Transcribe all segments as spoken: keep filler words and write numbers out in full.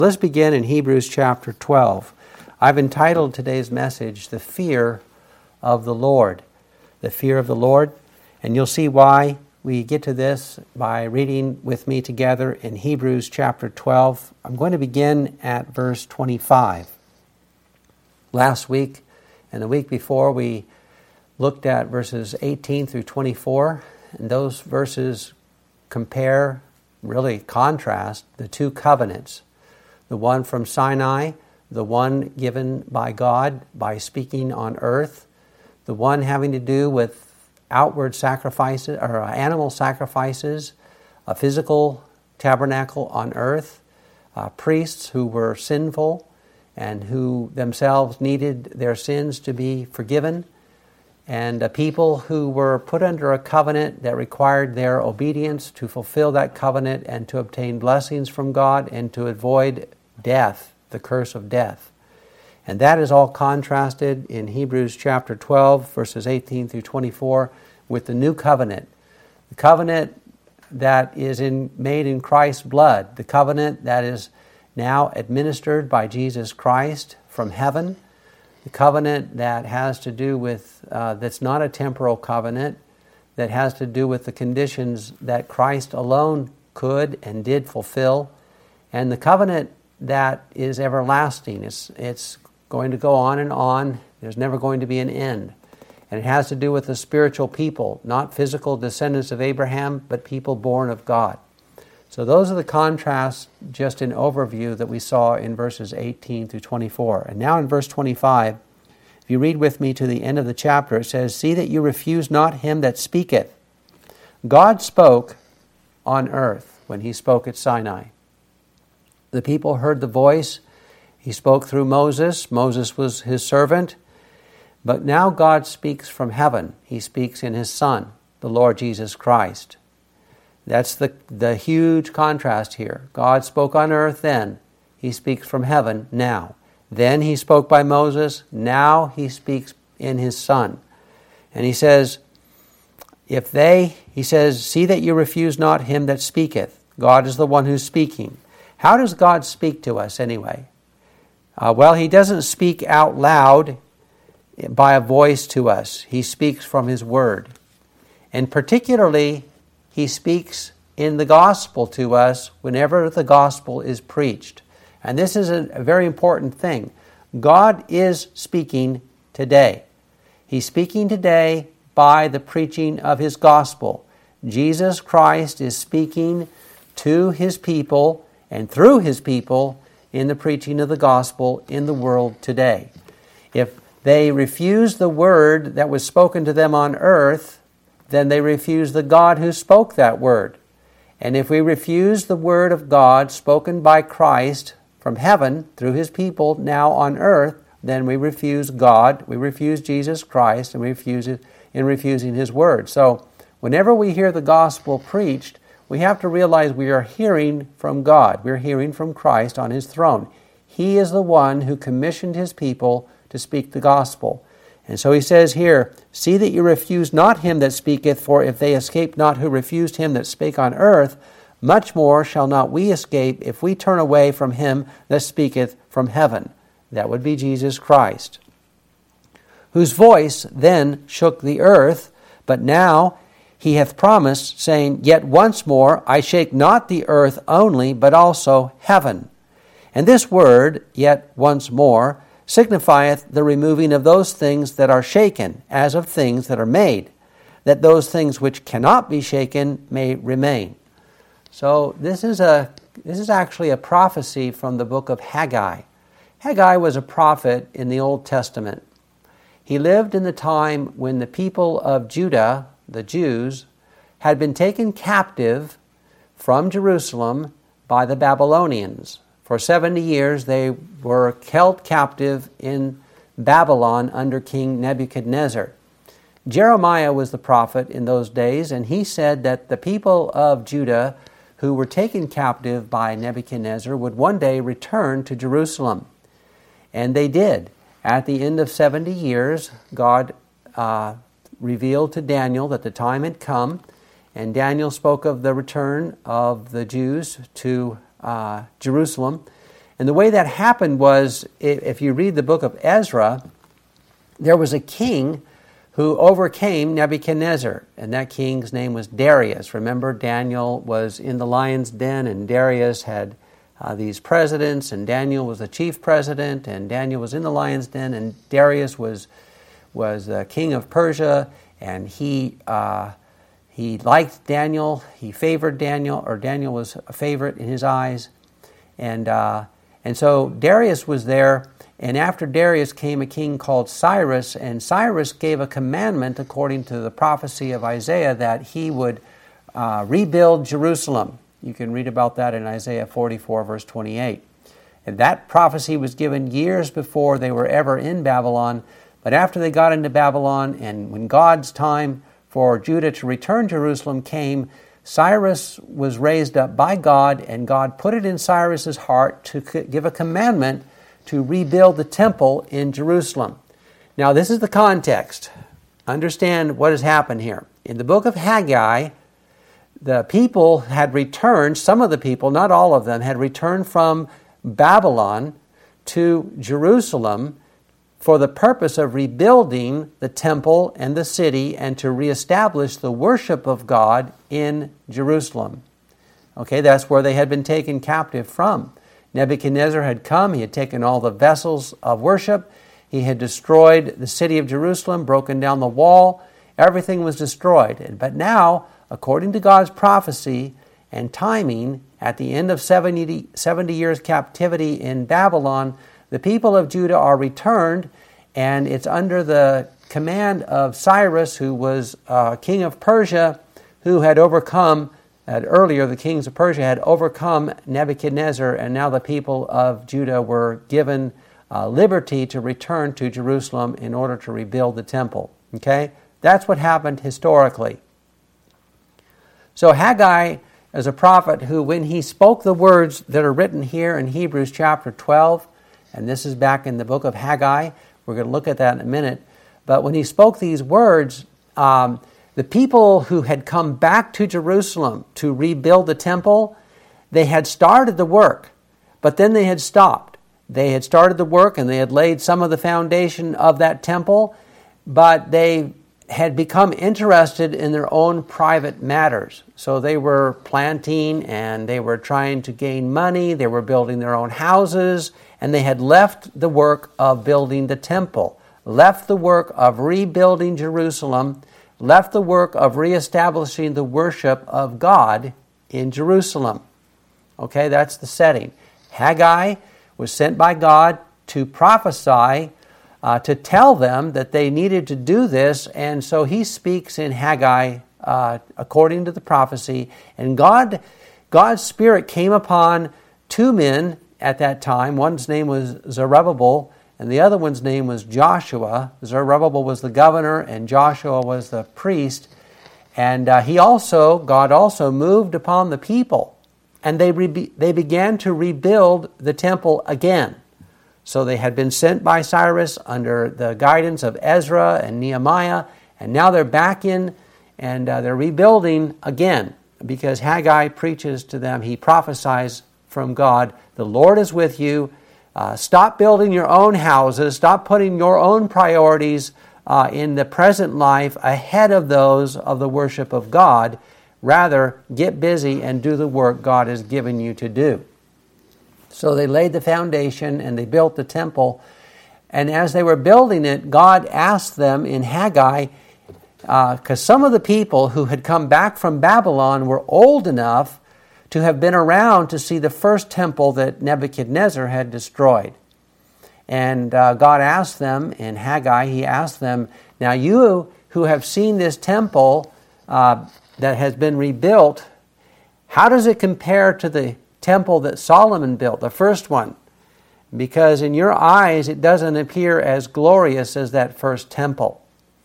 Let's begin in Hebrews chapter twelve. I've entitled today's message, The Fear of the Lord. The Fear of the Lord. And you'll see why we get to this by reading with me together in Hebrews chapter twelve. I'm going to begin at verse twenty-five. Last week and the week before we looked at verses eighteen through twenty-four, and those verses compare, really contrast, the two covenants. The one from Sinai, the one given by God by speaking on earth, the one having to do with outward sacrifices or animal sacrifices, a physical tabernacle on earth, uh, priests who were sinful and who themselves needed their sins to be forgiven, and a people who were put under a covenant that required their obedience to fulfill that covenant and to obtain blessings from God and to avoid death, the curse of death. And that is all contrasted in Hebrews chapter twelve, verses eighteen through twenty-four, with the new covenant. The covenant that is in, made in Christ's blood, the covenant that is now administered by Jesus Christ from heaven, the covenant that has to do with, uh, that's not a temporal covenant, that has to do with the conditions that Christ alone could and did fulfill, and the covenant that is everlasting. It's, it's going to go on and on. There's never going to be an end. And it has to do with the spiritual people, not physical descendants of Abraham, but people born of God. So those are the contrasts, just in overview, that we saw in verses eighteen through twenty-four. And now in verse twenty-five, if you read with me to the end of the chapter, it says, "See that you refuse not him that speaketh." God spoke on earth when he spoke at Sinai. The people heard the voice. He spoke through Moses. Moses was his servant. But now God speaks from heaven. He speaks in his Son, the Lord Jesus Christ. That's the, the huge contrast here. God spoke on earth then. He speaks from heaven now. Then he spoke by Moses. Now he speaks in his Son. And he says, if they, he says, "See that you refuse not him that speaketh." God is the one who's speaking. How does God speak to us anyway? Uh, well, he doesn't speak out loud by a voice to us. He speaks from his word. And particularly, he speaks in the gospel to us whenever the gospel is preached. And this is a, a very important thing. God is speaking today. He's speaking today by the preaching of his gospel. Jesus Christ is speaking to his people and through his people in the preaching of the gospel in the world today. If they refuse the word that was spoken to them on earth, then they refuse the God who spoke that word. And if we refuse the word of God spoken by Christ from heaven through his people now on earth, then we refuse God, we refuse Jesus Christ, and we refuse it in refusing his word. So whenever we hear the gospel preached, we have to realize we are hearing from God. We're hearing from Christ on his throne. He is the one who commissioned his people to speak the gospel. And so he says here, "See that you refuse not him that speaketh, for if they escape not who refused him that spake on earth, much more shall not we escape if we turn away from him that speaketh from heaven." That would be Jesus Christ. "Whose voice then shook the earth, but now he hath promised, saying, Yet once more I shake not the earth only, but also heaven. And this word, yet once more, signifieth the removing of those things that are shaken, as of things that are made, that those things which cannot be shaken may remain." So this is a this is actually a prophecy from the book of Haggai. Haggai was a prophet in the Old Testament. He lived in the time when the people of Judah, the Jews, had been taken captive from Jerusalem by the Babylonians. For seventy years they were held captive in Babylon under King Nebuchadnezzar. Jeremiah was the prophet in those days, and he said that the people of Judah who were taken captive by Nebuchadnezzar would one day return to Jerusalem. And they did. At the end of seventy years, God uh, revealed to Daniel that the time had come, and Daniel spoke of the return of the Jews to uh, Jerusalem. And the way that happened was, if you read the book of Ezra, there was a king who overcame Nebuchadnezzar, and that king's name was Darius. Remember, Daniel was in the lion's den, and Darius had uh, these presidents, and Daniel was the chief president, and Daniel was in the lion's den, and Darius was was the king of Persia, and he uh, he liked Daniel, he favored Daniel, or Daniel was a favorite in his eyes, and uh, and so Darius was there. And after Darius came a king called Cyrus, and Cyrus gave a commandment according to the prophecy of Isaiah that he would uh, rebuild Jerusalem. You can read about that in Isaiah forty-four, verse twenty-eight. And that prophecy was given years before they were ever in Babylon. But after they got into Babylon, and when God's time for Judah to return Jerusalem came, Cyrus was raised up by God, and God put it in Cyrus's heart to give a commandment to rebuild the temple in Jerusalem. Now, this is the context. Understand what has happened here. In the book of Haggai, the people had returned, some of the people, not all of them, had returned from Babylon to Jerusalem for the purpose of rebuilding the temple and the city and to reestablish the worship of God in Jerusalem. Okay, that's where they had been taken captive from. Nebuchadnezzar had come, he had taken all the vessels of worship, he had destroyed the city of Jerusalem, broken down the wall, everything was destroyed. But now, according to God's prophecy and timing, at the end of seventy, seventy years captivity in Babylon, the people of Judah are returned, and it's under the command of Cyrus, who was uh, king of Persia, who had overcome Had earlier, the kings of Persia had overcome Nebuchadnezzar, and now the people of Judah were given uh, liberty to return to Jerusalem in order to rebuild the temple. Okay? That's what happened historically. So Haggai is a prophet who, when he spoke the words that are written here in Hebrews chapter twelve, and this is back in the book of Haggai, we're going to look at that in a minute, but when he spoke these words, um, the people who had come back to Jerusalem to rebuild the temple, they had started the work, but then they had stopped. They had started the work and they had laid some of the foundation of that temple, but they had become interested in their own private matters. So they were planting and they were trying to gain money, they were building their own houses, and they had left the work of building the temple, left the work of rebuilding Jerusalem, left the work of reestablishing the worship of God in Jerusalem. Okay, that's the setting. Haggai was sent by God to prophesy, uh, to tell them that they needed to do this, and so he speaks in Haggai uh, according to the prophecy. And God, God's Spirit came upon two men at that time. One's name was Zerubbabel, and the other one's name was Joshua. Zerubbabel was the governor, and Joshua was the priest. And uh, he also, God also moved upon the people, and they re- they began to rebuild the temple again. So they had been sent by Cyrus under the guidance of Ezra and Nehemiah, and now they're back in, and uh, they're rebuilding again, because Haggai preaches to them, he prophesies from God, the Lord is with you. Uh, stop building your own houses. Stop putting your own priorities uh, in the present life ahead of those of the worship of God. Rather, get busy and do the work God has given you to do. So they laid the foundation and they built the temple. And as they were building it, God asked them in Haggai, because uh, some of the people who had come back from Babylon were old enough to have been around to see the first temple that Nebuchadnezzar had destroyed. And uh, God asked them, in Haggai, he asked them, now you who have seen this temple uh, that has been rebuilt, how does it compare to the temple that Solomon built, the first one? Because in your eyes it doesn't appear as glorious as that first temple.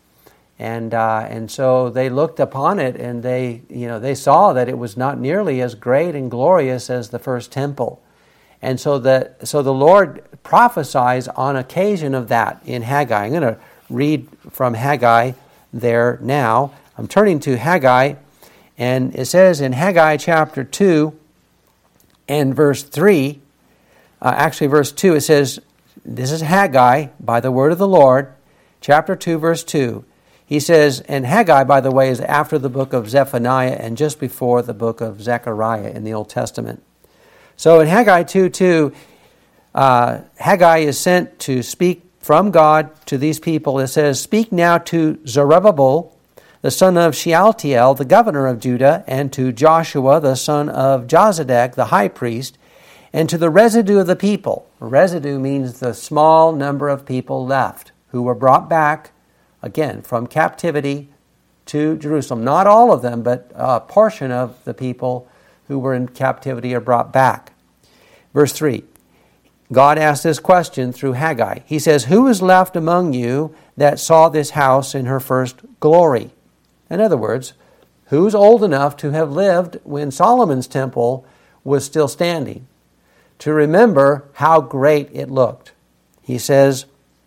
And uh, and so they looked upon it, and they you know they saw that it was not nearly as great and glorious as the first temple. And so the so the Lord prophesies on occasion of that in Haggai. I'm going to read from Haggai there now. I'm turning to Haggai, and it says in Haggai chapter two and verse three, uh, actually verse two, it says, this is Haggai, by the word of the Lord, chapter two, verse two. He says, and Haggai, by the way, is after the book of Zephaniah and just before the book of Zechariah in the Old Testament. So in Haggai two two, uh, Haggai is sent to speak from God to these people. It says, speak now to Zerubbabel, the son of Shealtiel, the governor of Judah, and to Joshua, the son of Jozadak, the high priest, and to the residue of the people. Residue means the small number of people left who were brought back, again, from captivity to Jerusalem. Not all of them, but a portion of the people who were in captivity are brought back. Verse three, God asked this question through Haggai. He says, who is left among you that saw this house in her first glory? In other words, who's old enough to have lived when Solomon's temple was still standing, to remember how great it looked? He says,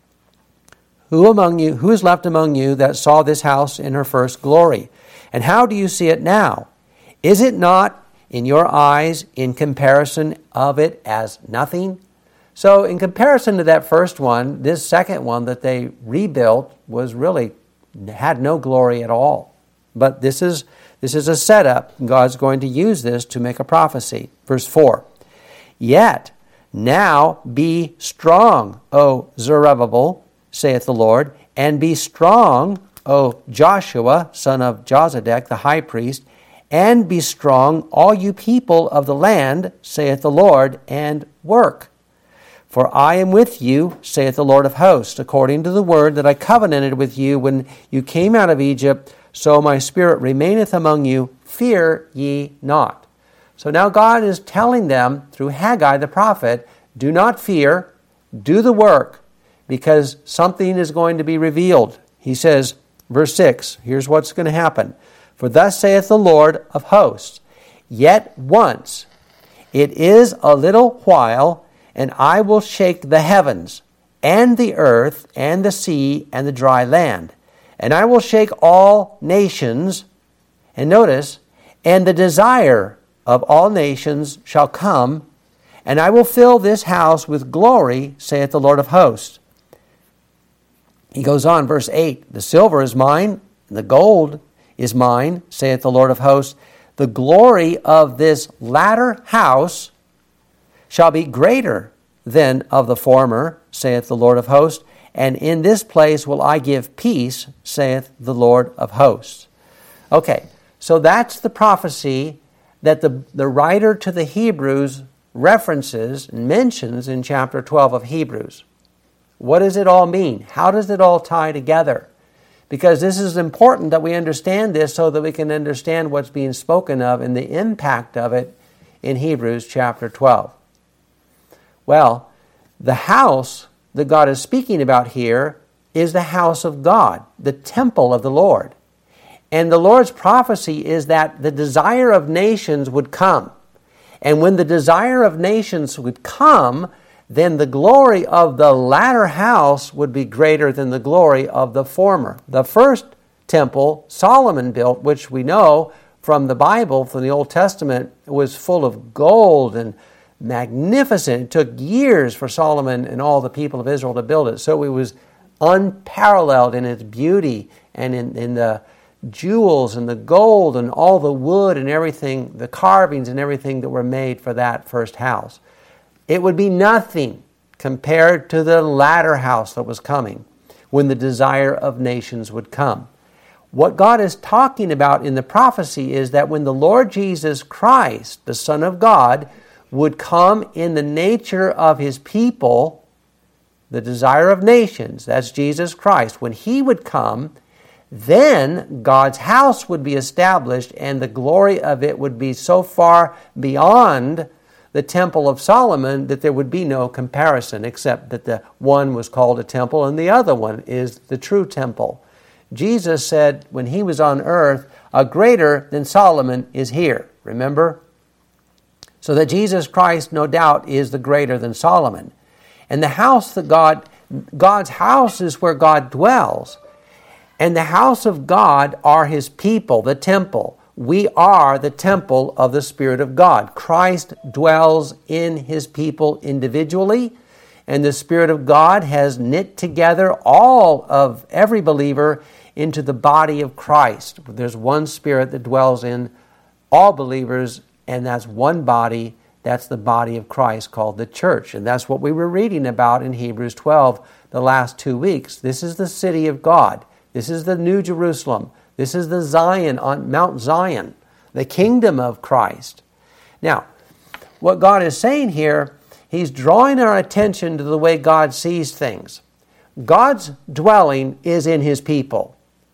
Who among you, who is left among you that saw this house in her first glory? And how do you see it now? Is it not in your eyes in comparison of it as nothing? So in comparison to that first one, this second one that they rebuilt was really, had no glory at all. But this is this is a setup. God's going to use this to make a prophecy. Verse four, yet now be strong, O Zerubbabel, saith the Lord, and be strong, O Joshua, son of Jozadak, the high priest, and be strong, all you people of the land, saith the Lord, and work. For I am with you, saith the Lord of hosts, according to the word that I covenanted with you when you came out of Egypt, so my spirit remaineth among you, fear ye not. So now God is telling them through Haggai the prophet, do not fear, do the work, because something is going to be revealed. He says, verse six, here's what's going to happen. For thus saith the Lord of hosts, yet once, it is a little while, and I will shake the heavens, and the earth, and the sea, and the dry land. And I will shake all nations, and notice, and the desire of all nations shall come, and I will fill this house with glory, saith the Lord of hosts. He goes on, verse eight, the silver is mine, and the gold is mine, saith the Lord of hosts. The glory of this latter house shall be greater than of the former, saith the Lord of hosts. And in this place will I give peace, saith the Lord of hosts. Okay, so that's the prophecy that the, the writer to the Hebrews references and mentions in chapter twelve of Hebrews. What does it all mean? How does it all tie together? Because this is important that we understand this so that we can understand what's being spoken of and the impact of it in Hebrews chapter twelve. Well, the house that God is speaking about here is the house of God, the temple of the Lord. And the Lord's prophecy is that the desire of nations would come. And when the desire of nations would come, then the glory of the latter house would be greater than the glory of the former. The first temple Solomon built, which we know from the Bible, from the Old Testament, was full of gold and magnificent. It took years for Solomon and all the people of Israel to build it. So it was unparalleled in its beauty and in, in the jewels and the gold and all the wood and everything, the carvings and everything that were made for that first house. It would be nothing compared to the latter house that was coming when the desire of nations would come. What God is talking about in the prophecy is that when the Lord Jesus Christ, the Son of God, would come in the nature of His people, the desire of nations, that's Jesus Christ. When He would come, then God's house would be established and the glory of it would be so far beyond the temple of Solomon that there would be no comparison, except that the one was called a temple and the other one is the true temple. Jesus said when He was on earth, a greater than Solomon is here. Remember? So that Jesus Christ, no doubt, is the greater than Solomon. And the house that God, God's house is where God dwells. And the house of God are His people, the temple, we are the temple of the Spirit of God. Christ dwells in his people individually, and the Spirit of God has knit together all of every believer into the body of Christ. There's one Spirit that dwells in all believers, and that's one body. That's the body of Christ called the church. And that's what we were reading about in Hebrews twelve the last two weeks. This is the city of God. This is the New Jerusalem. This is the Zion on Mount Zion, the kingdom of Christ. Now, what God is saying here, he's drawing our attention to the way God sees things. God's dwelling is in his people.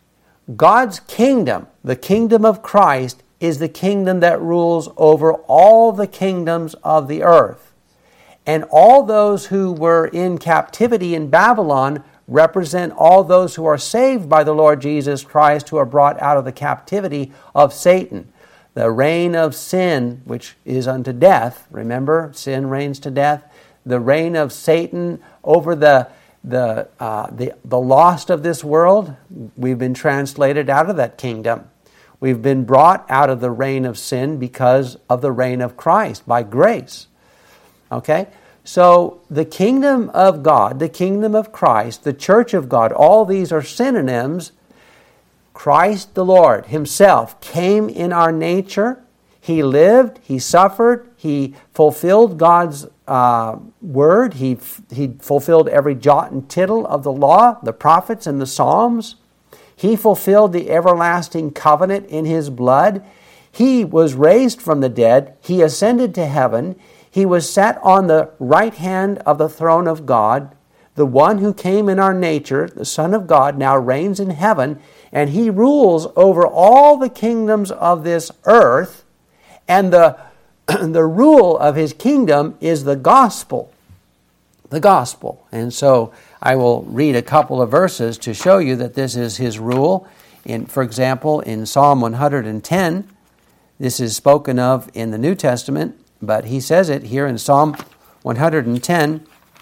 God's kingdom, the kingdom of Christ, is the kingdom that rules over all the kingdoms of the earth. And all those who were in captivity in Babylon represent all those who are saved by the Lord Jesus Christ, who are brought out of the captivity of Satan. The reign of sin, which is unto death. Remember, sin reigns to death. The reign of Satan over the the uh, the the lost of this world. We've been translated out of that kingdom. We've been brought out of the reign of sin because of the reign of Christ by grace. Okay? So the kingdom of God, the kingdom of Christ, the church of God, all these are synonyms. Christ the Lord himself came in our nature. He lived, he suffered, he fulfilled God's uh, word. He, he fulfilled every jot and tittle of the law, the prophets, and the Psalms. He fulfilled the everlasting covenant in his blood. He was raised from the dead. He ascended to heaven. He was set on the right hand of the throne of God. The one who came in our nature, the Son of God, now reigns in heaven, and he rules over all the kingdoms of this earth. And the, the rule of his kingdom is the gospel. The gospel. And so I will read a couple of verses to show you that this is his rule. In, for example, in Psalm one hundred ten, this is spoken of in the New Testament, but he says it here in Psalm one hundred ten,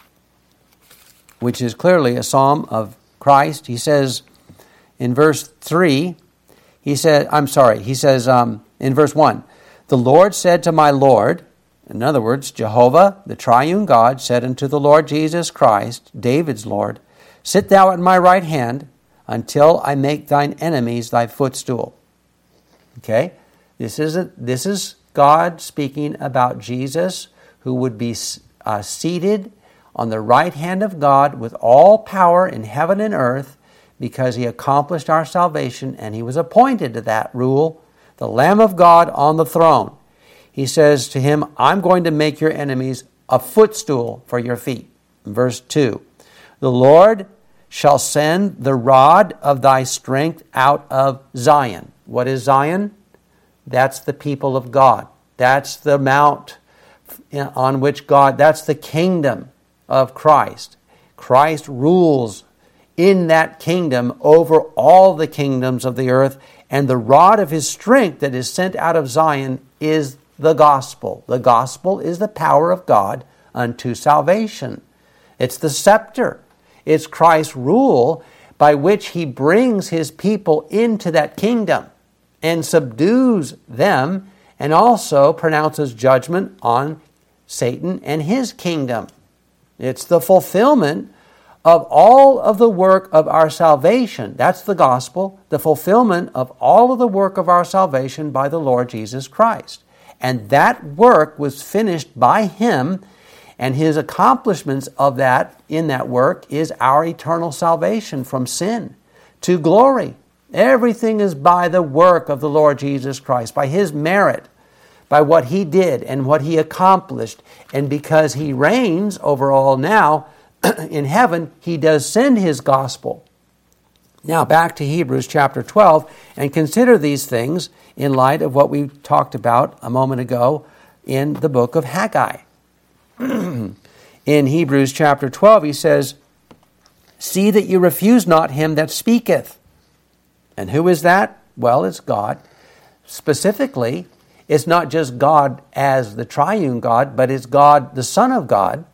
which is clearly a psalm of Christ. He says in verse three, he said, I'm sorry, he says um, in verse one, the Lord said to my Lord, in other words, Jehovah, the triune God, said unto the Lord Jesus Christ, David's Lord, sit thou at my right hand until I make thine enemies thy footstool. Okay? This is a, this is God speaking about Jesus, who would be uh, seated on the right hand of God with all power in heaven and earth, because he accomplished our salvation and he was appointed to that rule, the Lamb of God on the throne. He says to him, I'm going to make your enemies a footstool for your feet. Verse two, the Lord shall send the rod of thy strength out of Zion. What is Zion? That's the people of God. That's the mount on which God, that's the kingdom of Christ. Christ rules in that kingdom over all the kingdoms of the earth, and the rod of his strength that is sent out of Zion is the gospel. The gospel is the power of God unto salvation. It's the scepter. It's Christ's rule by which he brings his people into that kingdom and subdues them, and also pronounces judgment on Satan and his kingdom. It's the fulfillment of all of the work of our salvation. That's the gospel, the fulfillment of all of the work of our salvation by the Lord Jesus Christ. And that work was finished by him, and his accomplishments of that in that work is our eternal salvation from sin to glory. Everything is by the work of the Lord Jesus Christ, by his merit, by what he did and what he accomplished. And because he reigns over all now in heaven, he does send his gospel. Now back to Hebrews chapter twelve, and consider these things in light of what we talked about a moment ago in the book of Haggai. In Hebrews chapter twelve, he says, see that you refuse not him that speaketh. And who is that? Well, it's God. Specifically, it's not just God as the triune God, but it's God, the Son of God.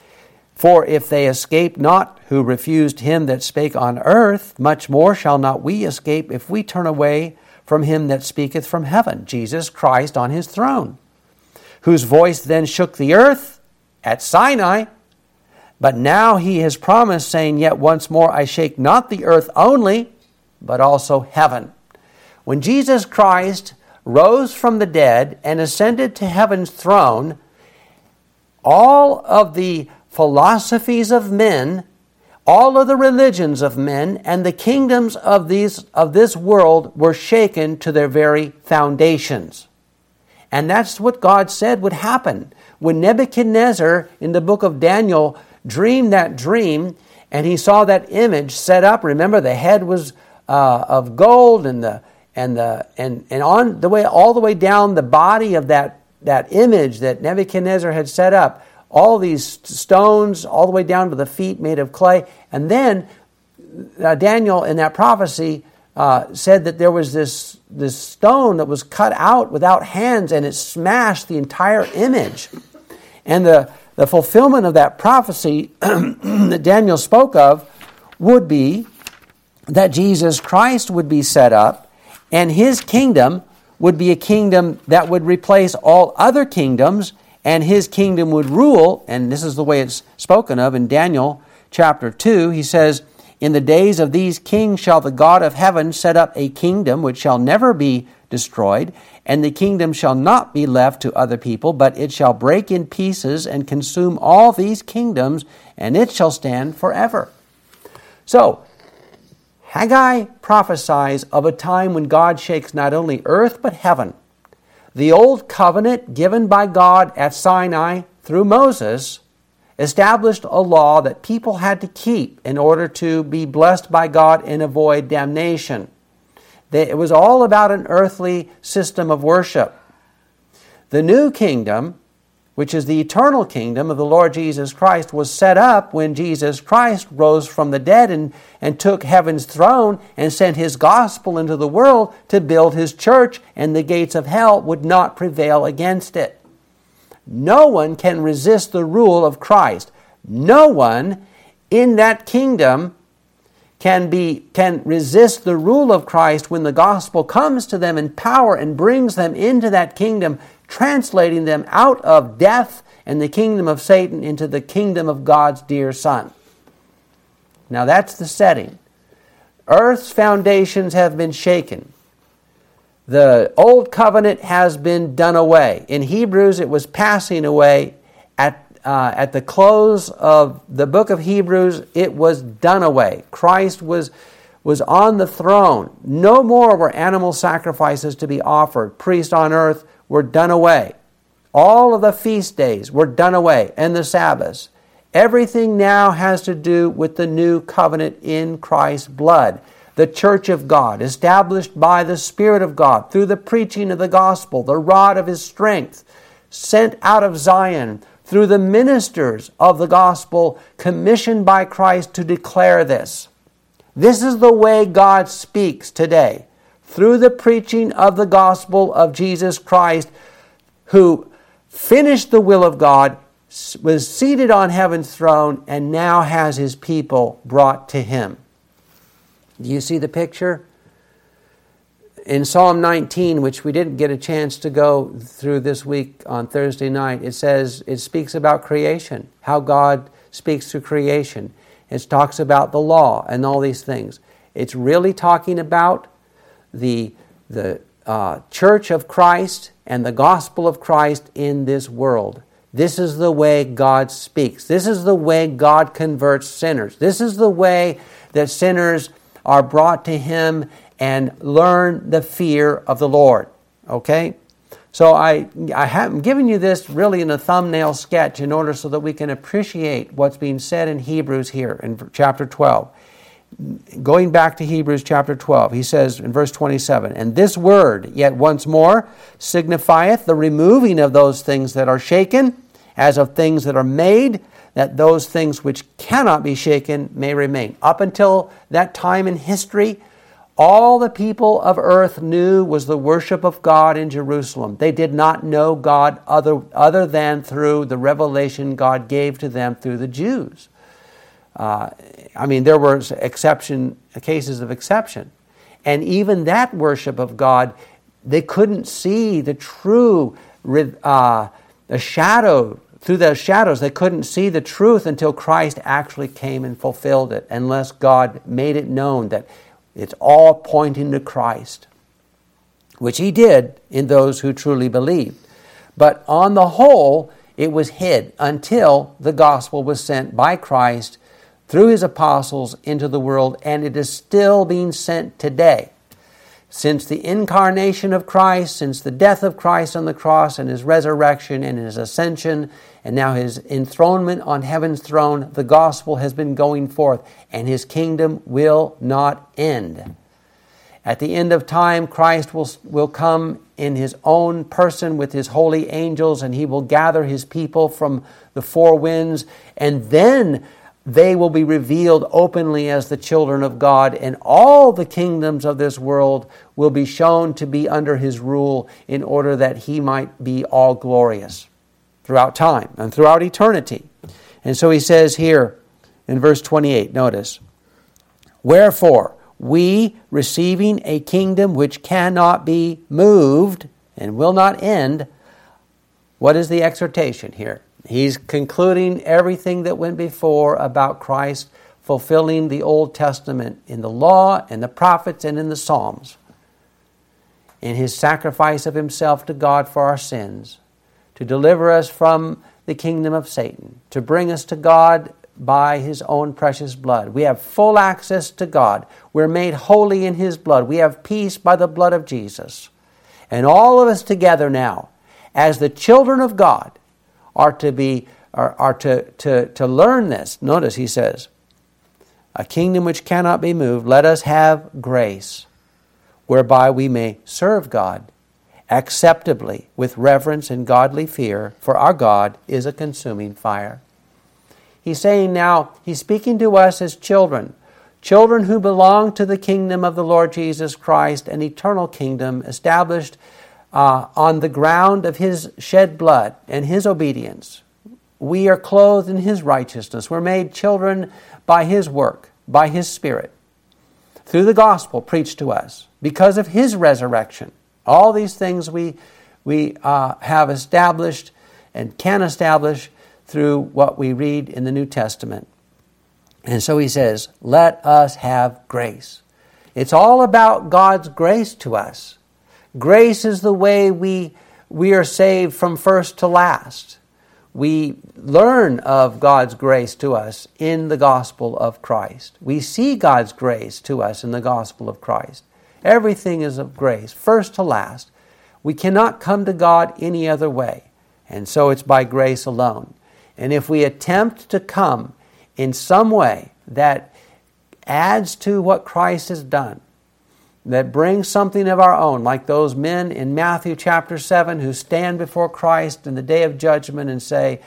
For if they escape not who refused him that spake on earth, much more shall not we escape if we turn away from him that speaketh from heaven, Jesus Christ on his throne, whose voice then shook the earth at Sinai. But now he has promised, saying, Yet once more I shake not the earth only, but also heaven. When Jesus Christ rose from the dead and ascended to heaven's throne, all of the philosophies of men, all of the religions of men, and the kingdoms of these of this world were shaken to their very foundations. And that's what God said would happen. When Nebuchadnezzar, in the book of Daniel, dreamed that dream, and he saw that image set up, remember the head was uh, of gold, and the and the and and on the way all the way down the body of that that image that Nebuchadnezzar had set up, all these stones all the way down to the feet made of clay. And then uh, Daniel in that prophecy uh, said that there was this this stone that was cut out without hands, and it smashed the entire image. And the The fulfillment of that prophecy that Daniel spoke of would be that Jesus Christ would be set up, and his kingdom would be a kingdom that would replace all other kingdoms, and his kingdom would rule, and this is the way it's spoken of in Daniel chapter two. He says, In the days of these kings shall the God of heaven set up a kingdom which shall never be destroyed, and the kingdom shall not be left to other people, but it shall break in pieces and consume all these kingdoms, and it shall stand forever. So, Haggai prophesies of a time when God shakes not only earth but heaven. The old covenant given by God at Sinai through Moses established a law that people had to keep in order to be blessed by God and avoid damnation. It was all about an earthly system of worship. The new kingdom, which is the eternal kingdom of the Lord Jesus Christ, was set up when Jesus Christ rose from the dead and, and took heaven's throne and sent his gospel into the world to build his church, and the gates of hell would not prevail against it. No one can resist the rule of Christ. No one in that kingdom can be can resist the rule of Christ when the gospel comes to them in power and brings them into that kingdom, translating them out of death and the kingdom of Satan into the kingdom of God's dear Son. Now that's the setting. Earth's foundations have been shaken. The old covenant has been done away. In Hebrews, it was passing away. At Uh, at the close of the book of Hebrews, it was done away. Christ was, was on the throne. No more were animal sacrifices to be offered. Priests on earth were done away. All of the feast days were done away, and the Sabbaths. Everything now has to do with the new covenant in Christ's blood. The church of God, established by the Spirit of God through the preaching of the gospel, the rod of his strength, sent out of Zion, through the ministers of the gospel commissioned by Christ to declare this. This is the way God speaks today, through the preaching of the gospel of Jesus Christ, who finished the will of God, was seated on heaven's throne, and now has his people brought to him. Do you see the picture? In Psalm nineteen, which we didn't get a chance to go through this week on Thursday night, it says, it speaks about creation, how God speaks through creation. It talks about the law and all these things. It's really talking about the, the uh, church of Christ and the gospel of Christ in this world. This is the way God speaks. This is the way God converts sinners. This is the way that sinners are brought to him and learn the fear of the Lord. Okay? So I, I have given you this really in a thumbnail sketch in order so that we can appreciate what's being said in Hebrews here in chapter twelve. Going back to Hebrews chapter twelve, he says in verse twenty-seven, And this word, yet once more, signifieth the removing of those things that are shaken, as of things that are made, that those things which cannot be shaken may remain. Up until that time in history, all the people of earth knew was the worship of God in Jerusalem. They did not know God other, other than through the revelation God gave to them through the Jews. Uh, I mean, there were exception cases of exception. And even that worship of God, they couldn't see the true, uh, the shadow, through the shadows, they couldn't see the truth until Christ actually came and fulfilled it, unless God made it known that it's all pointing to Christ, which He did in those who truly believed. But on the whole, it was hid until the gospel was sent by Christ through His apostles into the world, and it is still being sent today. Since the incarnation of Christ, since the death of Christ on the cross and His resurrection and His ascension, and now His enthronement on heaven's throne, the gospel has been going forth, and His kingdom will not end. At the end of time, Christ will, will come in His own person with His holy angels, and He will gather His people from the four winds, and then they will be revealed openly as the children of God, and all the kingdoms of this world will be shown to be under His rule in order that He might be all glorious throughout time and throughout eternity. And so He says here in verse twenty-eight, notice, "Wherefore, we, receiving a kingdom which cannot be moved and will not end," what is the exhortation here? He's concluding everything that went before about Christ fulfilling the Old Testament in the law and the prophets and in the Psalms, in His sacrifice of Himself to God for our sins, to deliver us from the kingdom of Satan, to bring us to God by His own precious blood. We have full access to God. We're made holy in His blood. We have peace by the blood of Jesus. And all of us together now, as the children of God, are to be are, are to, to, to learn this. Notice he says, "A kingdom which cannot be moved, let us have grace, whereby we may serve God acceptably with reverence and godly fear, for our God is a consuming fire." He's saying now, he's speaking to us as children, children who belong to the kingdom of the Lord Jesus Christ, an eternal kingdom established Uh, on the ground of His shed blood and His obedience. We are clothed in His righteousness. We're made children by His work, by His Spirit, through the gospel preached to us, because of His resurrection. All these things we, we uh, have established and can establish through what we read in the New Testament. And so he says, let us have grace. It's all about God's grace to us. Grace is the way we we are saved from first to last. We learn of God's grace to us in the gospel of Christ. We see God's grace to us in the gospel of Christ. Everything is of grace, first to last. We cannot come to God any other way. And so it's by grace alone. And if we attempt to come in some way that adds to what Christ has done, that brings something of our own, like those men in Matthew chapter seven who stand before Christ in the day of judgment and say,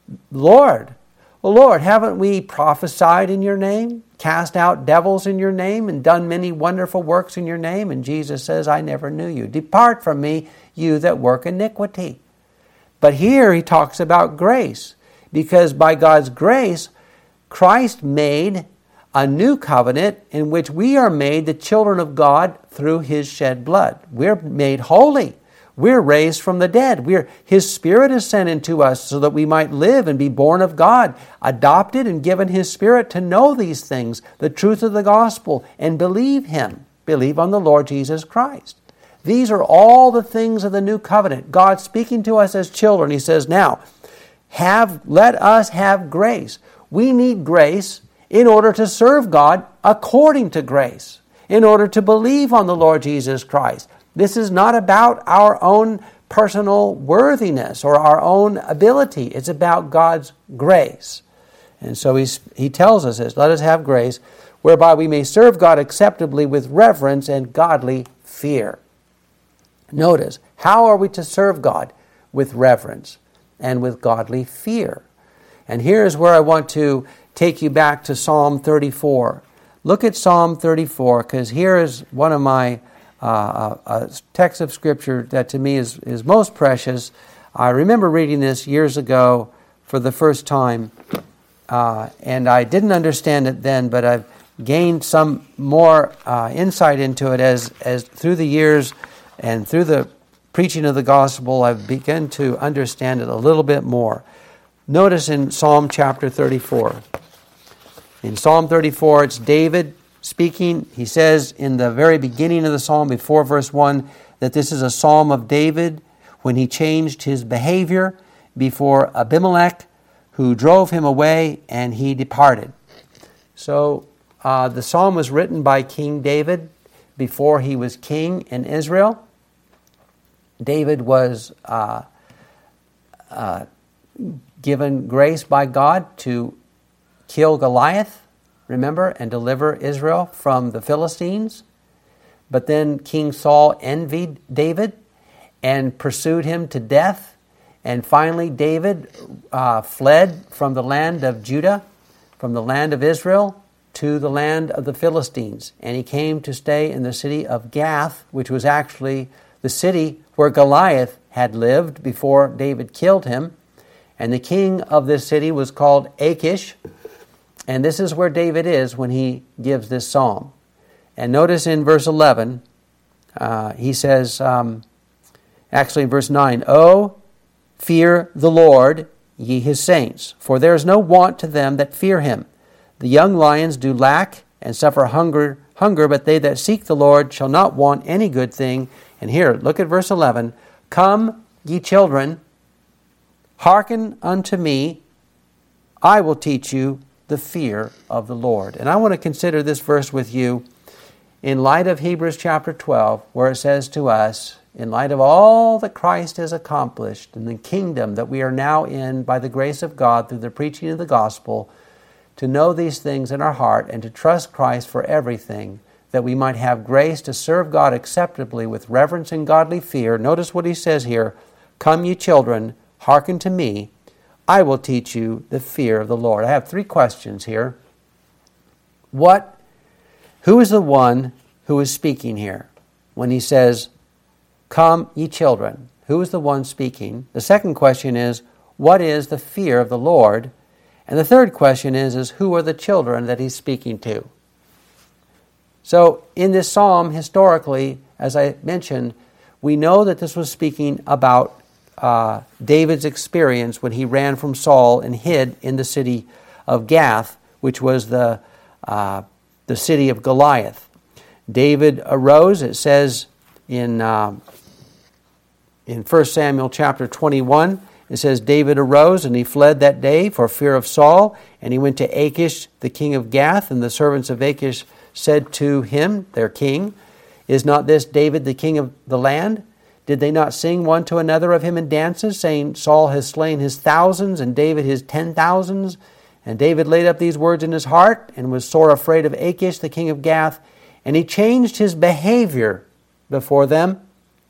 Lord, well, Lord, haven't we prophesied in your name, cast out devils in your name, and done many wonderful works in your name? And Jesus says, I never knew you. Depart from me, you that work iniquity. But here he talks about grace, because by God's grace, Christ made a new covenant in which we are made the children of God through His shed blood. We're made holy. We're raised from the dead. We're, His Spirit is sent into us so that we might live and be born of God, adopted and given His Spirit to know these things, the truth of the gospel, and believe Him. Believe on the Lord Jesus Christ. These are all the things of the new covenant. God speaking to us as children. He says, now, have let us have grace. We need grace in order to serve God according to grace, in order to believe on the Lord Jesus Christ. This is not about our own personal worthiness or our own ability. It's about God's grace. And so he's, he tells us this, let us have grace, whereby we may serve God acceptably with reverence and godly fear. Notice, how are we to serve God? With reverence and with godly fear. And here's where I want to take you back to Psalm thirty-four. Look at Psalm thirty-four, because here is one of my uh, uh, texts of Scripture that to me is, is most precious. I remember reading this years ago for the first time, uh, and I didn't understand it then, but I've gained some more uh, insight into it as, as through the years and through the preaching of the gospel, I've begun to understand it a little bit more. Notice in Psalm chapter thirty-four. In Psalm thirty-four, it's David speaking. He says in the very beginning of the psalm, before verse one, that this is a psalm of David when he changed his behavior before Abimelech, who drove him away, and he departed. So uh, the psalm was written by King David before he was king in Israel. David was uh, uh, given grace by God to kill Goliath, remember, and deliver Israel from the Philistines. But then King Saul envied David and pursued him to death. And finally David uh, fled from the land of Judah, from the land of Israel, to the land of the Philistines. And he came to stay in the city of Gath, which was actually the city where Goliath had lived before David killed him. And the king of this city was called Achish. And this is where David is when he gives this psalm. And notice in verse eleven, uh, he says, um, actually in verse nine, "O fear the Lord, ye his saints, for there is no want to them that fear him. The young lions do lack and suffer hunger, hunger, but they that seek the Lord shall not want any good thing." And here, look at verse eleven. "Come, ye children, hearken unto me, I will teach you the fear of the Lord." And I want to consider this verse with you in light of Hebrews chapter twelve, where it says to us, in light of all that Christ has accomplished in the kingdom that we are now in by the grace of God through the preaching of the gospel, to know these things in our heart and to trust Christ for everything, that we might have grace to serve God acceptably with reverence and godly fear. Notice what he says here, "Come, ye children, hearken to me, I will teach you the fear of the Lord." I have three questions here. What, who is the one who is speaking here when he says, "Come, ye children"? Who is the one speaking? The second question is, what is the fear of the Lord? And the third question is, is who are the children that he's speaking to? So in this psalm, historically, as I mentioned, we know that this was speaking about uh, David's experience when he ran from Saul and hid in the city of Gath, which was the uh, the city of Goliath. David arose, it says in uh, in First Samuel chapter twenty-one, it says, "David arose, and he fled that day for fear of Saul, and he went to Achish, the king of Gath, and the servants of Achish said to him," their king, "Is not this David the king of the land? Did they not sing one to another of him in dances, saying, Saul has slain his thousands, and David his ten thousands? And David laid up these words in his heart, and was sore afraid of Achish, the king of Gath, and he changed his behavior before them,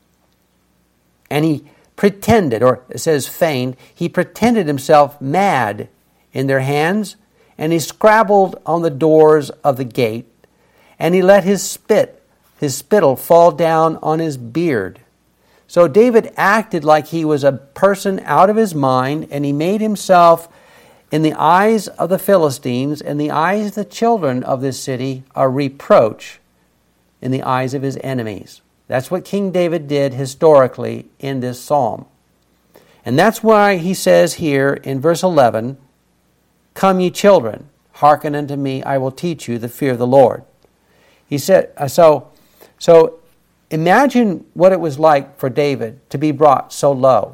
and he pretended," or it says feigned, "he pretended himself mad in their hands, and he scrabbled on the doors of the gate, and he let his spit, his spittle fall down on his beard." So David acted like he was a person out of his mind, and he made himself, in the eyes of the Philistines, in the eyes of the children of this city, a reproach in the eyes of his enemies. That's what King David did historically in this psalm. And that's why he says here in verse eleven, "Come, ye children, hearken unto me, I will teach you the fear of the Lord." He said, uh, so, so imagine what it was like for David to be brought so low.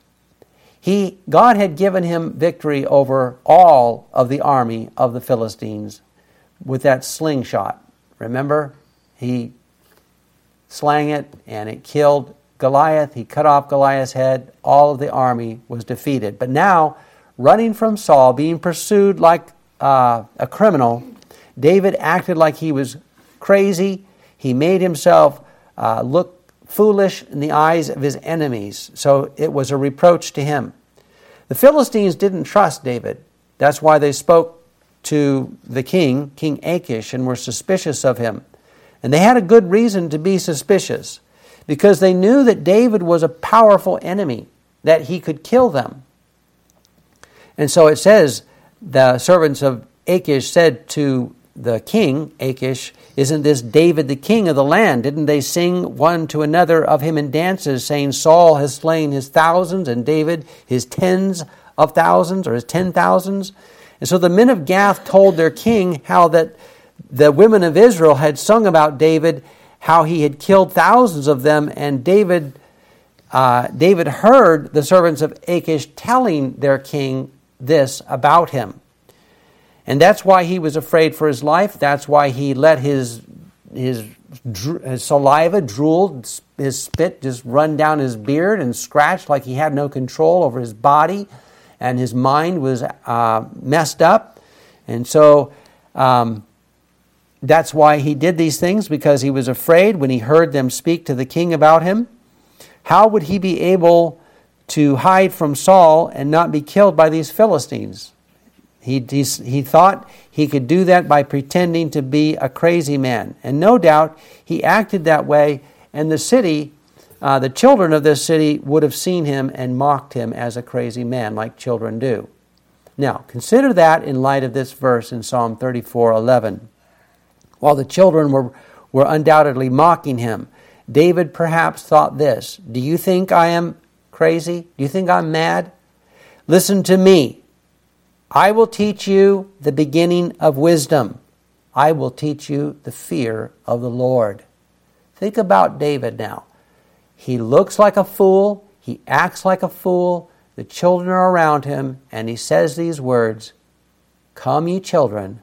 He, God had given him victory over all of the army of the Philistines with that slingshot. Remember? He slang it, and it killed Goliath. He cut off Goliath's head. All of the army was defeated. But now, running from Saul, being pursued like uh, a criminal, David acted like he was crazy. He made himself uh, look foolish in the eyes of his enemies. So it was a reproach to him. The Philistines didn't trust David. That's why they spoke to the king, King Achish, and were suspicious of him. And they had a good reason to be suspicious, because they knew that David was a powerful enemy, that he could kill them. And so it says, the servants of Achish said to the king, Achish, isn't this David the king of the land? Didn't they sing one to another of him in dances, saying, Saul has slain his thousands and David his tens of thousands or his ten thousands? And so the men of Gath told their king how that the women of Israel had sung about David, how he had killed thousands of them, and David uh, David heard the servants of Achish telling their king this about him. And that's why he was afraid for his life. That's why he let his his, his saliva drool, his spit just run down his beard and scratch like he had no control over his body, and his mind was uh, messed up. And so um, that's why he did these things, because he was afraid when he heard them speak to the king about him. How would he be able to hide from Saul and not be killed by these Philistines? He, he, he thought he could do that by pretending to be a crazy man. And no doubt he acted that way, and the city, uh, the children of this city would have seen him and mocked him as a crazy man, like children do. Now, consider that in light of this verse in Psalm thirty-four eleven. While the children were, were undoubtedly mocking him, David perhaps thought this: do you think I am crazy? Do you think I'm mad? Listen to me. I will teach you the beginning of wisdom. I will teach you the fear of the Lord. Think about David now. He looks like a fool. He acts like a fool. The children are around him, and he says these words, Come, ye children,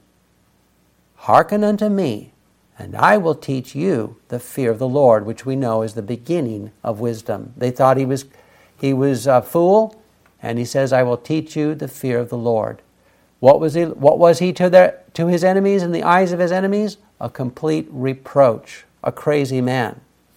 hearken unto me, and I will teach you the fear of the Lord, which we know is the beginning of wisdom. They thought he was he was a fool, and he says, I will teach you the fear of the Lord. What was he, what was he to, their, to his enemies, in the eyes of his enemies? A complete reproach, a crazy man.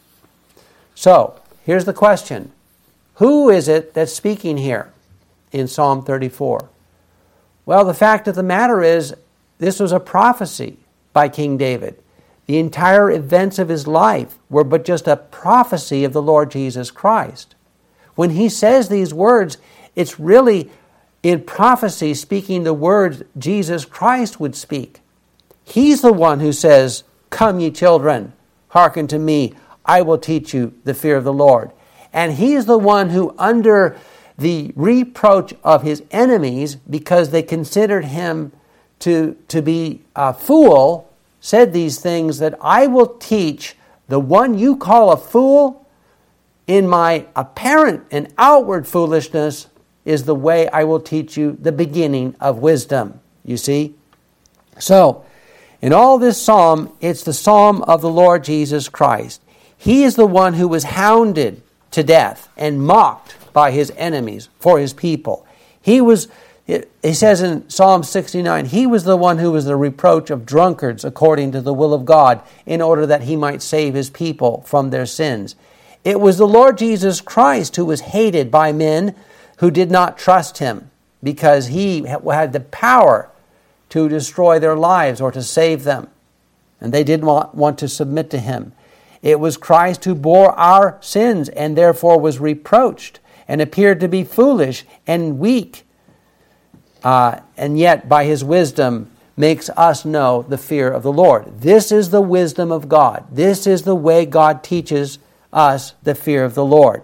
So, here's the question. Who is it that's speaking here in Psalm thirty-four? Well, the fact of the matter is, this was a prophecy by King David. The entire events of his life were but just a prophecy of the Lord Jesus Christ. When he says these words, it's really in prophecy speaking the words Jesus Christ would speak. He's the one who says, Come, ye children, hearken to me, I will teach you the fear of the Lord. And he's the one who, under the reproach of his enemies, because they considered him to, to be a fool, said these things, that I will teach the one you call a fool. In my apparent and outward foolishness is the way I will teach you the beginning of wisdom. You see? So, in all this psalm, it's the psalm of the Lord Jesus Christ. He is the one who was hounded to death and mocked by his enemies for his people. He was, it, he says in Psalm sixty-nine, he was the one who was the reproach of drunkards according to the will of God, in order that he might save his people from their sins. It was the Lord Jesus Christ who was hated by men who did not trust him, because he had the power to destroy their lives or to save them, and they didn't want to submit to him. It was Christ who bore our sins and therefore was reproached and appeared to be foolish and weak, uh, and yet by his wisdom makes us know the fear of the Lord. This is the wisdom of God. This is the way God teaches us the fear of the Lord.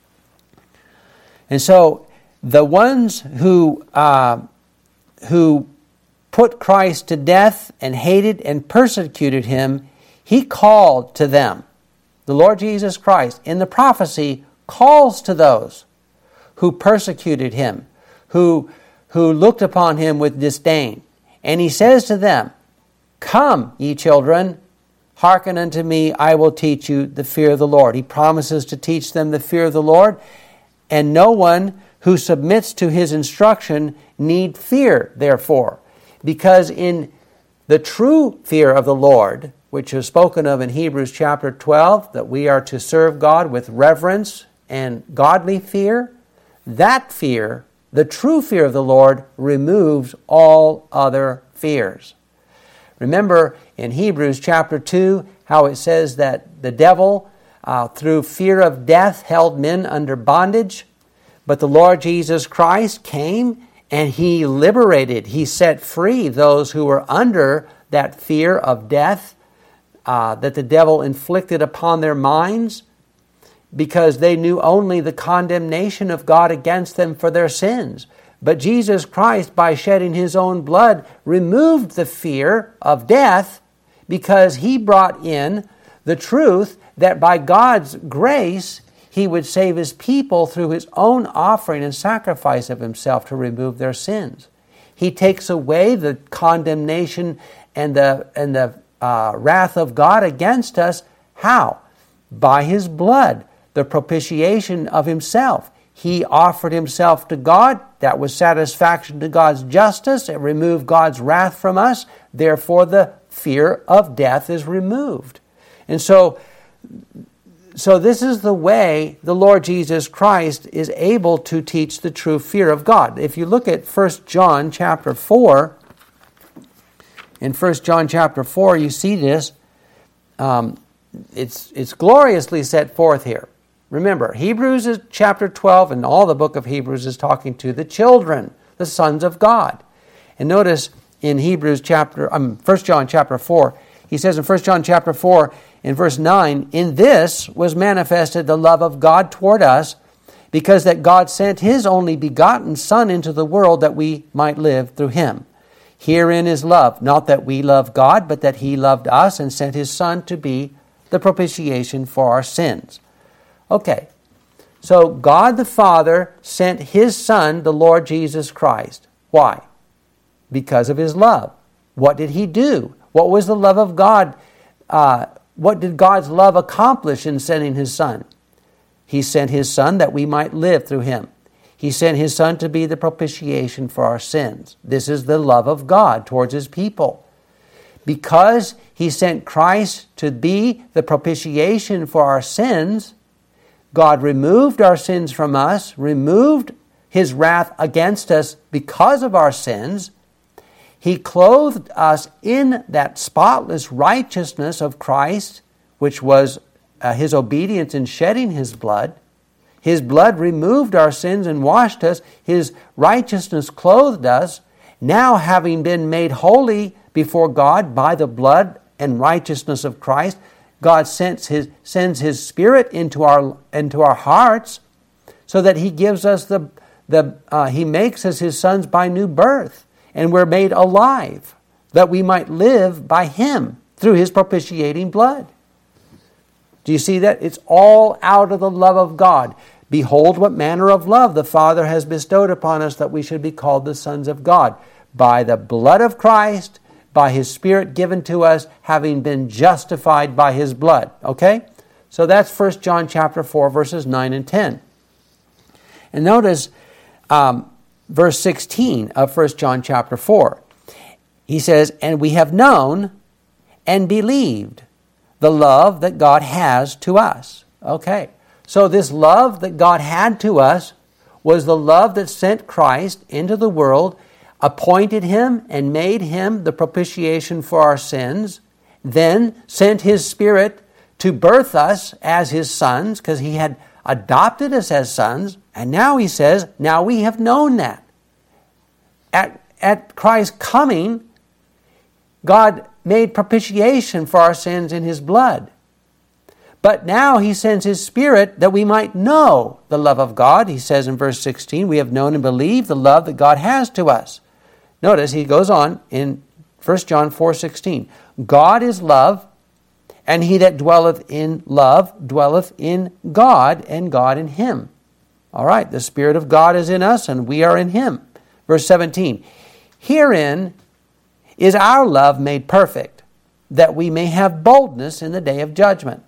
And so the ones who uh, who put Christ to death and hated and persecuted him, he called to them. The Lord Jesus Christ, in the prophecy, calls to those who persecuted him, who, who looked upon him with disdain. And he says to them, Come, ye children, hearken unto me, I will teach you the fear of the Lord. He promises to teach them the fear of the Lord, and no one who submits to his instruction need fear, therefore, because in the true fear of the Lord, which is spoken of in Hebrews chapter twelve, that we are to serve God with reverence and godly fear, that fear, the true fear of the Lord, removes all other fears. Remember in Hebrews chapter two how it says that the devil, uh, through fear of death, held men under bondage. But the Lord Jesus Christ came and he liberated, he set free those who were under that fear of death uh, that the devil inflicted upon their minds, because they knew only the condemnation of God against them for their sins. But Jesus Christ, by shedding his own blood, removed the fear of death, because he brought in the truth that by God's grace, he would save his people through his own offering and sacrifice of himself to remove their sins. He takes away the condemnation and the, and the uh, wrath of God against us. How? By his blood, the propitiation of himself. He offered himself to God. That was satisfaction to God's justice. It removed God's wrath from us. Therefore, the fear of death is removed. And so, so this is the way the Lord Jesus Christ is able to teach the true fear of God. If you look at First John chapter four, in First John chapter four, you see this. Um, it's, it's gloriously set forth here. Remember, Hebrews is chapter twelve, and all the book of Hebrews is talking to the children, the sons of God. And notice in Hebrews chapter, um, First John chapter four, he says in First John chapter four, in verse nine, "In this was manifested the love of God toward us, because that God sent his only begotten Son into the world that we might live through him. Herein is love, not that we love God, but that he loved us and sent his Son to be the propitiation for our sins." Okay, so God the Father sent his Son, the Lord Jesus Christ. Why? Because of his love. What did he do? What was the love of God? Uh, what did God's love accomplish in sending his Son? He sent his Son that we might live through him. He sent his Son to be the propitiation for our sins. This is the love of God towards his people. Because he sent Christ to be the propitiation for our sins, God removed our sins from us, removed his wrath against us because of our sins. He clothed us in that spotless righteousness of Christ, which was uh, his obedience in shedding his blood. His blood removed our sins and washed us. His righteousness clothed us. Now, having been made holy before God by the blood and righteousness of Christ, God sends his, sends his Spirit into our into our hearts, so that he gives us the the uh, he makes us his sons by new birth, and we're made alive, that we might live by him through his propitiating blood. Do you see that? It's all out of the love of God. Behold, what manner of love the Father has bestowed upon us, that we should be called the sons of God, by the blood of Christ, by his Spirit given to us, having been justified by his blood. Okay? So that's First John chapter four, verses nine and ten. And notice um, verse sixteen of First John chapter four. He says, "And we have known and believed the love that God has to us." Okay. So this love that God had to us was the love that sent Christ into the world, appointed him and made him the propitiation for our sins, then sent his Spirit to birth us as his sons, because he had adopted us as sons, and now he says, now we have known that. At, at Christ's coming, God made propitiation for our sins in his blood. But now he sends his Spirit that we might know the love of God. He says in verse sixteen, "We have known and believed the love that God has to us." Notice he goes on in First John four sixteen. "God is love, and he that dwelleth in love dwelleth in God, and God in him." All right, the Spirit of God is in us, and we are in him. Verse seventeen. "Herein is our love made perfect, that we may have boldness in the day of judgment."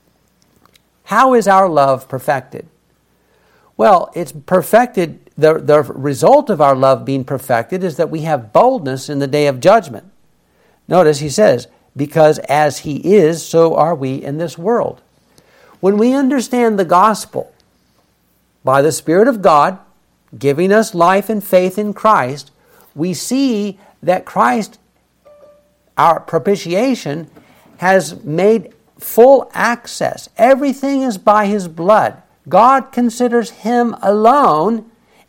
How is our love perfected? Well, it's perfected, the, the result of our love being perfected is that we have boldness in the day of judgment. Notice he says, "Because as he is, so are we in this world." When we understand the gospel, by the Spirit of God giving us life and faith in Christ, we see that Christ, our propitiation, has made full access. Everything is by his blood. God considers him alone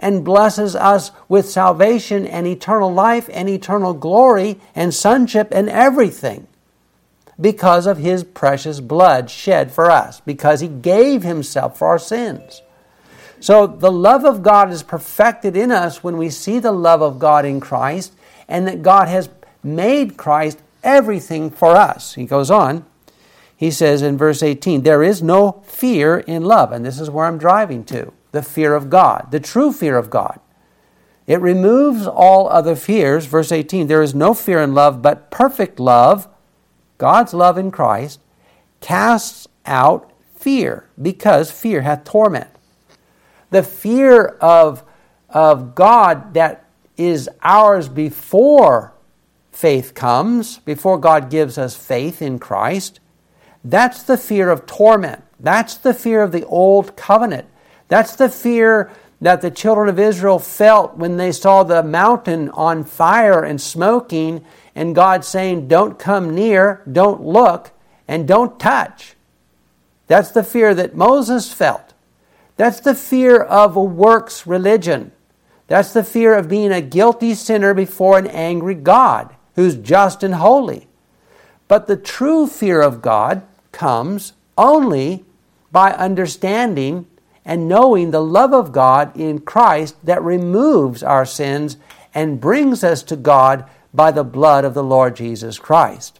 and blesses us with salvation and eternal life and eternal glory and sonship and everything because of His precious blood shed for us, because He gave Himself for our sins. So the love of God is perfected in us when we see the love of God in Christ, and that God has made Christ everything for us. He goes on, he says in verse eighteen, there is no fear in love. And this is where I'm driving to, the fear of God, the true fear of God. It removes all other fears. Verse eighteen, there is no fear in love, but perfect love, God's love in Christ, casts out fear, because fear hath torment. The fear of, of God that is ours before faith comes, before God gives us faith in Christ, that's the fear of torment. That's the fear of the old covenant. That's the fear that the children of Israel felt when they saw the mountain on fire and smoking, and God saying, don't come near, don't look, and don't touch. That's the fear that Moses felt. That's the fear of a works religion. That's the fear of being a guilty sinner before an angry God who's just and holy. But the true fear of God comes only by understanding and knowing the love of God in Christ that removes our sins and brings us to God by the blood of the Lord Jesus Christ.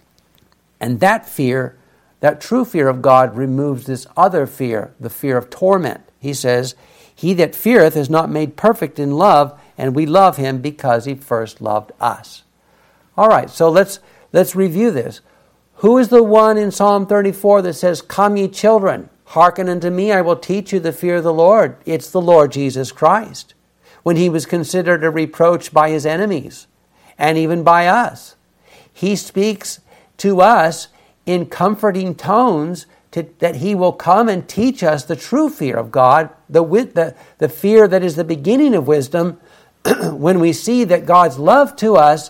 And that fear, that true fear of God, removes this other fear, the fear of torment. He says, he that feareth is not made perfect in love, and we love him because he first loved us. All right, so let's let's review this. Who is the one in Psalm thirty-four that says, come ye children, hearken unto me, I will teach you the fear of the Lord? It's the Lord Jesus Christ. When he was considered a reproach by his enemies, and even by us, he speaks to us in comforting tones to, that he will come and teach us the true fear of God, the, the, the fear that is the beginning of wisdom, when we see that God's love to us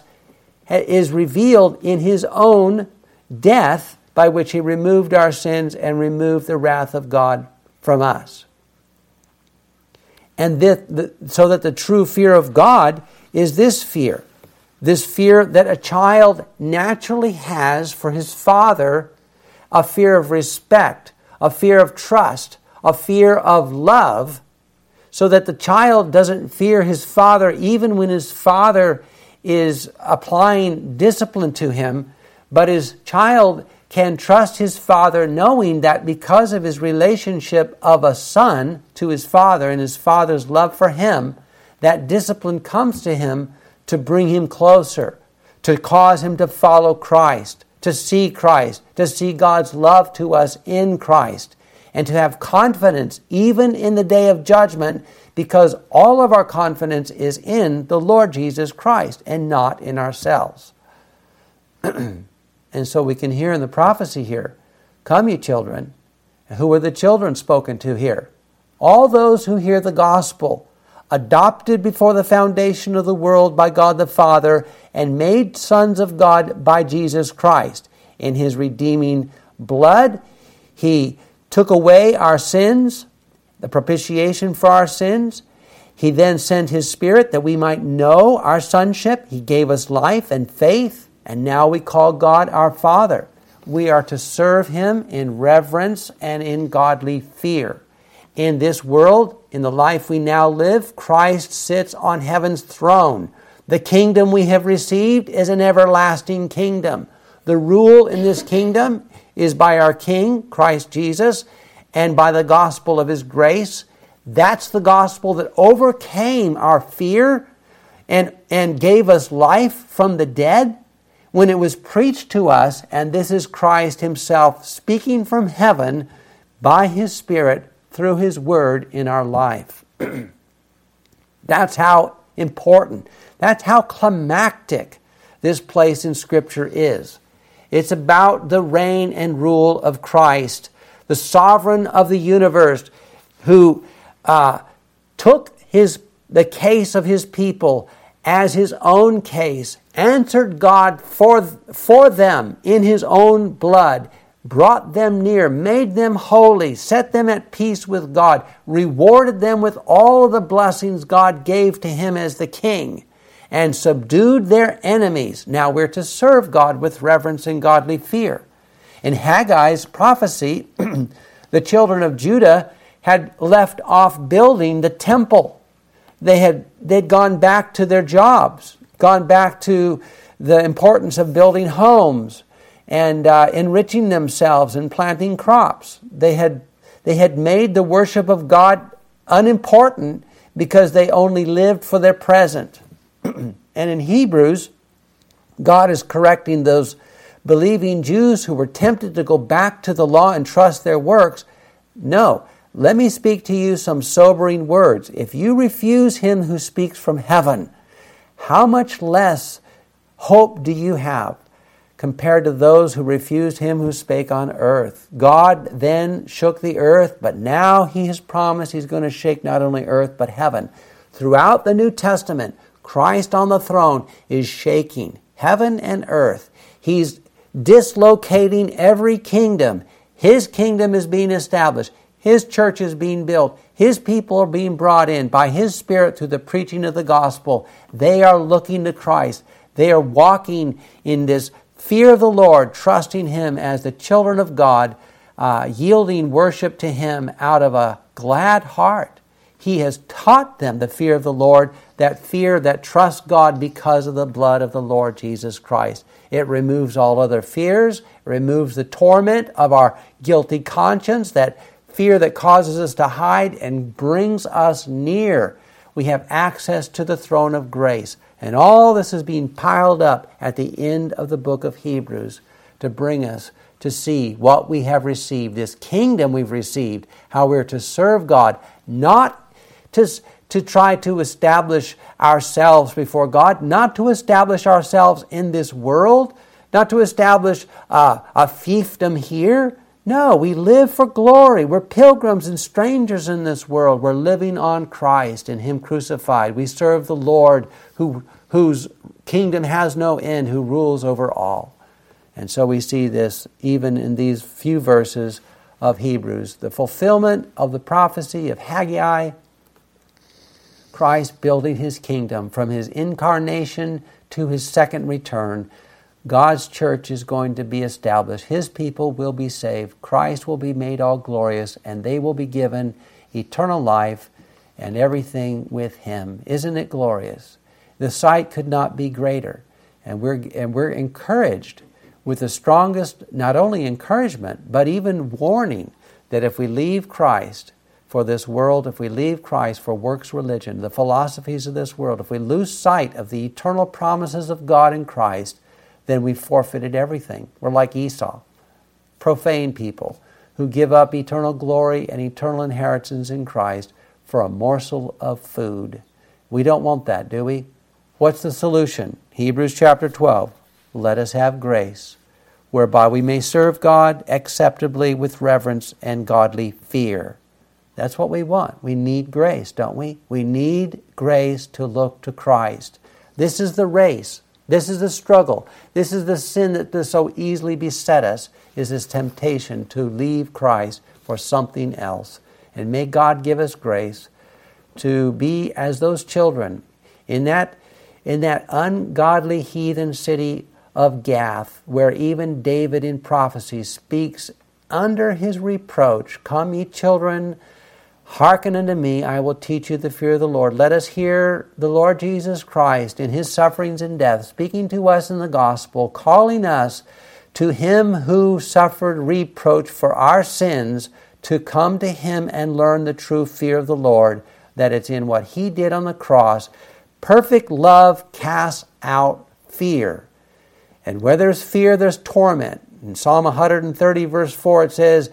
is revealed in his own death, by which he removed our sins and removed the wrath of God from us. And this, the, so that the true fear of God is this fear, this fear that a child naturally has for his father, a fear of respect, a fear of trust, a fear of love, so that the child doesn't fear his father even when his father is applying discipline to him, but his child can trust his father knowing that because of his relationship of a son to his father and his father's love for him, that discipline comes to him to bring him closer, to cause him to follow Christ, to see Christ, to see God's love to us in Christ, and to have confidence even in the day of judgment, because all of our confidence is in the Lord Jesus Christ and not in ourselves. And so we can hear in the prophecy here, come ye children. Who are the children spoken to here? All those who hear the gospel, adopted before the foundation of the world by God the Father, and made sons of God by Jesus Christ. In his redeeming blood, he took away our sins, the propitiation for our sins. He then sent his Spirit that we might know our sonship. He gave us life and faith, and now we call God our Father. We are to serve him in reverence and in godly fear. In this world, in the life we now live, Christ sits on heaven's throne. The kingdom we have received is an everlasting kingdom. The rule in this kingdom is by our King, Christ Jesus, and by the gospel of his grace. That's the gospel that overcame our fear and, and gave us life from the dead when it was preached to us, and this is Christ himself speaking from heaven by his Spirit through his word in our life. That's how important, that's how climactic this place in Scripture is. It's about the reign and rule of Christ, the sovereign of the universe, who uh, took his the case of his people as his own case, answered God for, for them in his own blood, brought them near, made them holy, set them at peace with God, rewarded them with all of the blessings God gave to him as the king, and subdued their enemies. Now we're to serve God with reverence and godly fear. In Haggai's prophecy, the children of Judah had left off building the temple. They had they'd gone back to their jobs, gone back to the importance of building homes and uh, enriching themselves and planting crops. They had they had made the worship of God unimportant because they only lived for their present. And in Hebrews, God is correcting those believing Jews who were tempted to go back to the law and trust their works. No, let me speak to you some sobering words. If you refuse him who speaks from heaven, how much less hope do you have compared to those who refused him who spake on earth? God then shook the earth, but now he has promised he's going to shake not only earth but heaven. Throughout the New Testament, Christ on the throne is shaking heaven and earth. He's dislocating every kingdom. His kingdom is being established. His church is being built. His people are being brought in by his Spirit through the preaching of the gospel. They are looking to Christ. They are walking in this fear of the Lord, trusting him as the children of God, uh, yielding worship to him out of a glad heart. He has taught them the fear of the Lord, that fear that trusts God because of the blood of the Lord Jesus Christ. It removes all other fears, it removes the torment of our guilty conscience, that fear that causes us to hide, and brings us near. We have access to the throne of grace. And all this is being piled up at the end of the book of Hebrews to bring us to see what we have received, this kingdom we've received, how we're to serve God, not to, to try to establish ourselves before God, not to establish ourselves in this world, not to establish uh, a fiefdom here. No, we live for glory. We're pilgrims and strangers in this world. We're living on Christ and him crucified. We serve the Lord who, whose kingdom has no end, who rules over all. And so we see this even in these few verses of Hebrews. The fulfillment of the prophecy of Haggai, Christ building his kingdom from his incarnation to his second return. God's church is going to be established. His people will be saved. Christ will be made all glorious, and they will be given eternal life and everything with him. Isn't it glorious? The sight could not be greater. And we're, and we're encouraged with the strongest, not only encouragement, but even warning that if we leave Christ for this world, if we leave Christ for works religion, the philosophies of this world, if we lose sight of the eternal promises of God in Christ, then we forfeited everything. We're like Esau, profane people who give up eternal glory and eternal inheritance in Christ for a morsel of food. We don't want that, do we? What's the solution? Hebrews chapter twelve. Let us have grace, whereby we may serve God acceptably with reverence and godly fear. That's what we want. We need grace, don't we? We need grace to look to Christ. This is the race. This is the struggle. This is the sin that does so easily beset us, is this temptation to leave Christ for something else. And may God give us grace to be as those children in that, in that ungodly heathen city of Gath, where even David in prophecy speaks under his reproach, "Come ye children, hearken unto me, I will teach you the fear of the Lord." Let us hear the Lord Jesus Christ in his sufferings and death, speaking to us in the gospel, calling us to him who suffered reproach for our sins, to come to him and learn the true fear of the Lord, that it's in what he did on the cross. Perfect love casts out fear. And where there's fear, there's torment. In Psalm one hundred thirty, verse four, it says,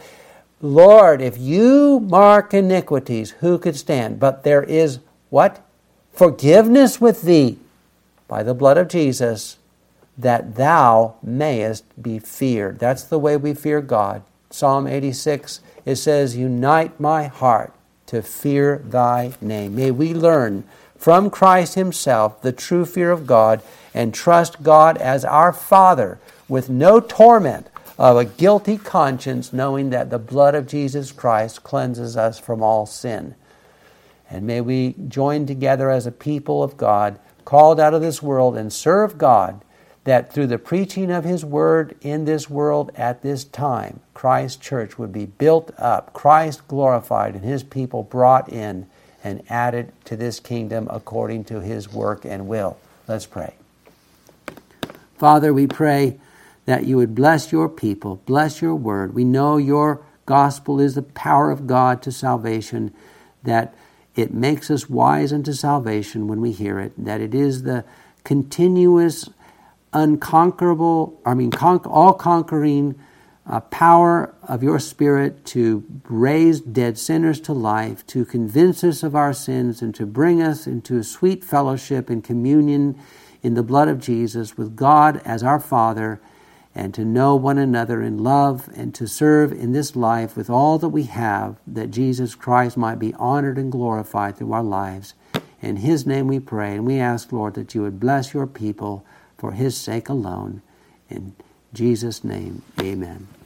"Lord, if you mark iniquities, who could stand? But there is," what? "Forgiveness with thee by the blood of Jesus, that thou mayest be feared." That's the way we fear God. Psalm eighty-six, it says, "Unite my heart to fear thy name." May we learn from Christ himself the true fear of God and trust God as our Father with no torment of a guilty conscience, knowing that the blood of Jesus Christ cleanses us from all sin. And may we join together as a people of God, called out of this world, and serve God, that through the preaching of His Word in this world at this time, Christ's church would be built up, Christ glorified, and His people brought in and added to this kingdom according to His work and will. Let's pray. Father, we pray that you would bless your people, bless your word. We know your gospel is the power of God to salvation, that it makes us wise unto salvation when we hear it, that it is the continuous, unconquerable, I mean, con- all-conquering uh, power of your Spirit to raise dead sinners to life, to convince us of our sins, and to bring us into sweet fellowship and communion in the blood of Jesus with God as our Father, and to know one another in love, and to serve in this life with all that we have, that Jesus Christ might be honored and glorified through our lives. In His name we pray, and we ask, Lord, that you would bless your people for His sake alone. In Jesus' name, amen.